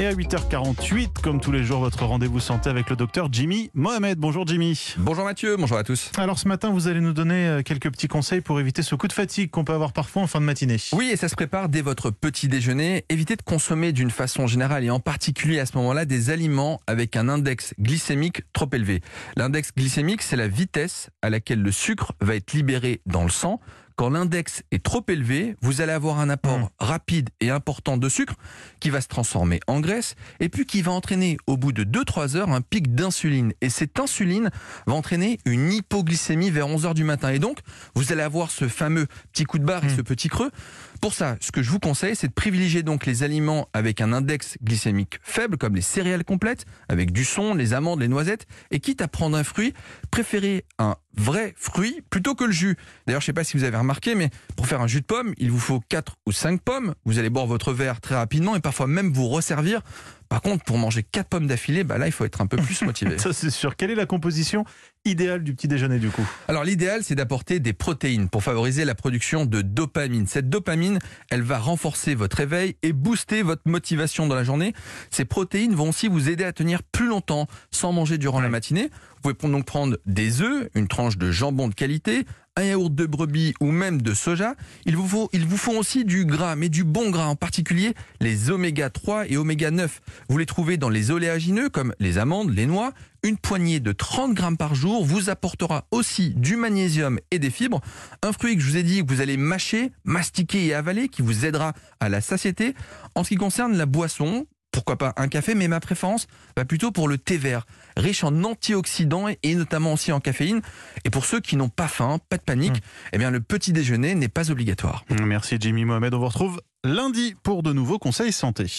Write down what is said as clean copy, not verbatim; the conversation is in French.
Et à 8h48, comme tous les jours, votre rendez-vous santé avec le docteur Jimmy Mohamed. Bonjour Jimmy. Bonjour Mathieu, bonjour à tous. Alors ce matin, vous allez nous donner quelques petits conseils pour éviter ce coup de fatigue qu'on peut avoir parfois en fin de matinée. Oui, et ça se prépare dès votre petit déjeuner. Évitez de consommer d'une façon générale et en particulier à ce moment-là des aliments avec un index glycémique trop élevé. L'index glycémique, c'est la vitesse à laquelle le sucre va être libéré dans le sang. Quand l'index est trop élevé, vous allez avoir un apport rapide et important de sucre qui va se transformer en graisse et puis qui va entraîner au bout de 2-3 heures un pic d'insuline. Et cette insuline va entraîner une hypoglycémie vers 11 heures du matin. Et donc, vous allez avoir ce fameux petit coup de barre et ce petit creux. Pour ça, ce que je vous conseille, c'est de privilégier donc les aliments avec un index glycémique faible, comme les céréales complètes, avec du son, les amandes, les noisettes. Et quitte à prendre un fruit, préférez un vrai fruit plutôt que le jus. D'ailleurs, je ne sais pas si vous avez remarqué, mais pour faire un jus de pomme, il vous faut 4 ou 5 pommes. Vous allez boire votre verre très rapidement et parfois même vous resservir. Par contre, pour manger 4 pommes d'affilée, là, il faut être un peu plus motivé. Ça, c'est sûr. Quelle est la composition idéale du petit déjeuner, du coup? Alors, l'idéal, c'est d'apporter des protéines pour favoriser la production de dopamine. Cette dopamine, elle va renforcer votre réveil et booster votre motivation dans la journée. Ces protéines vont aussi vous aider à tenir plus longtemps sans manger durant la matinée. Vous pouvez donc prendre des œufs, une tranche de jambon de qualité, un yaourt de brebis ou même de soja. Il vous faut aussi du gras, mais du bon gras, en particulier les oméga 3 et oméga 9. Vous les trouvez dans les oléagineux comme les amandes, les noix. Une poignée de 30 grammes par jour vous apportera aussi du magnésium et des fibres. Un fruit que je vous ai dit que vous allez mâcher, mastiquer et avaler qui vous aidera à la satiété. En ce qui concerne la boisson, pourquoi pas un café, mais ma préférence va plutôt pour le thé vert, riche en antioxydants et notamment aussi en caféine. Et pour ceux qui n'ont pas faim, pas de panique, le petit déjeuner n'est pas obligatoire. Merci Jimmy Mohamed, on vous retrouve lundi pour de nouveaux conseils santé.